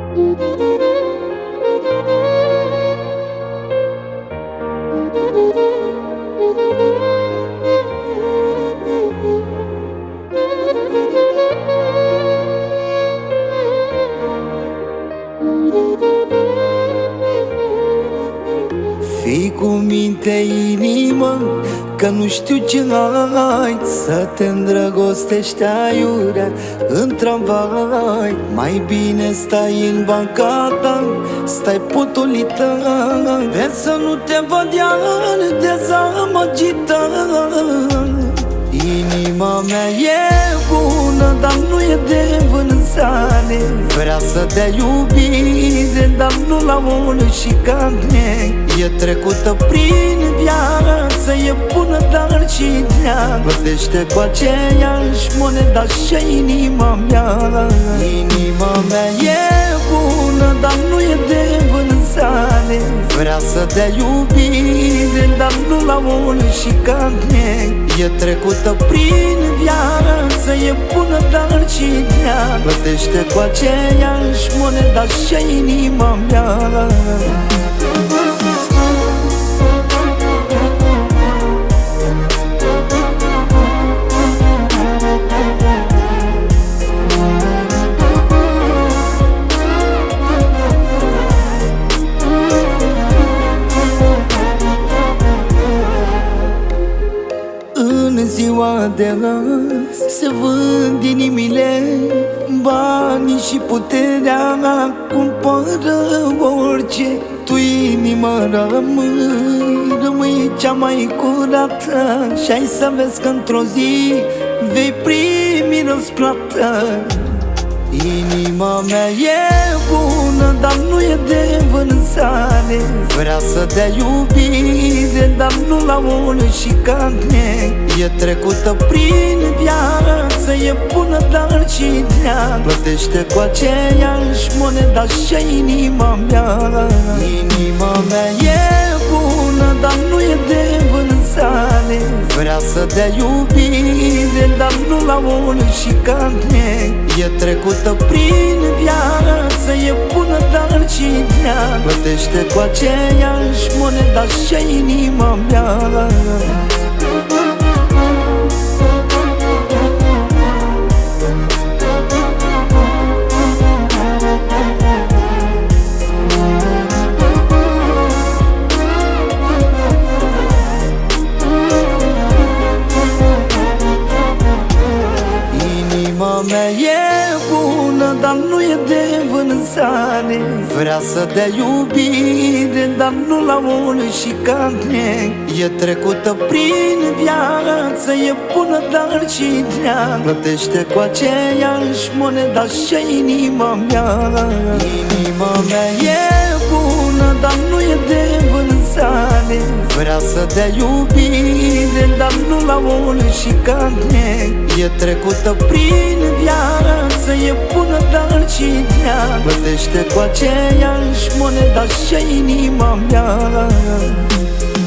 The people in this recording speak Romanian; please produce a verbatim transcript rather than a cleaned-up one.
Fii cu minte, inimă, că nu știu ce ai, să te îndrăgostești aiurea în tramvai. Mai bine stai în banca ta, stai potolită, vezi să nu te văd iar dezamăgită. Inima mea e bună, dar nu e de vânzare. Vrea să dea iubire, dar nu la mult și cane. E trecută prin viață, e bună, dar și rea. Plătește cu aceeași monedă și inima mea. Inima mea e bună, dar nu e de vânzare. Vrea să dea iubire, dar nu la mult și cane. E trecută prin viață, e bună, dar și rea. Plătește cu aceeași monedă și inima mea. În ziua de azi se vând inimile, banii și puterea cumpără orice. Tu inima rămâi, rămâi cea mai curată, și ai să vezi că într-o zi vei primi răsplată. Inima mea e bună, dar nu e de vânzare. Vrea să dea iubire, dar nu la mult și cane. E trecută prin viață, e bună, dar și rea. Plătește cu aceeași monedă și inima mea. Inima mea e bună, dar nu e de vânzare. Vrea să dea iubire, dar nu la mult și cane. E trecută prin viață, e bună, dar și rea. Plătește cu aceeași monedă și inima mea. Inima mea e bună, dar nu e de vânzare. Vrea să dea iubire, dar nu la mult și cane. E trecută prin viață, e bună, dar și rea. Plătește cu aceeași monedă și inima mea. Inima mea e bună, dar nu e de vânzare. Vrea să dea iubire, dar nu la mult și cane. E trecută prin viață, e bună, dar și rea. Plătește cu aceeași monedă și inima mea.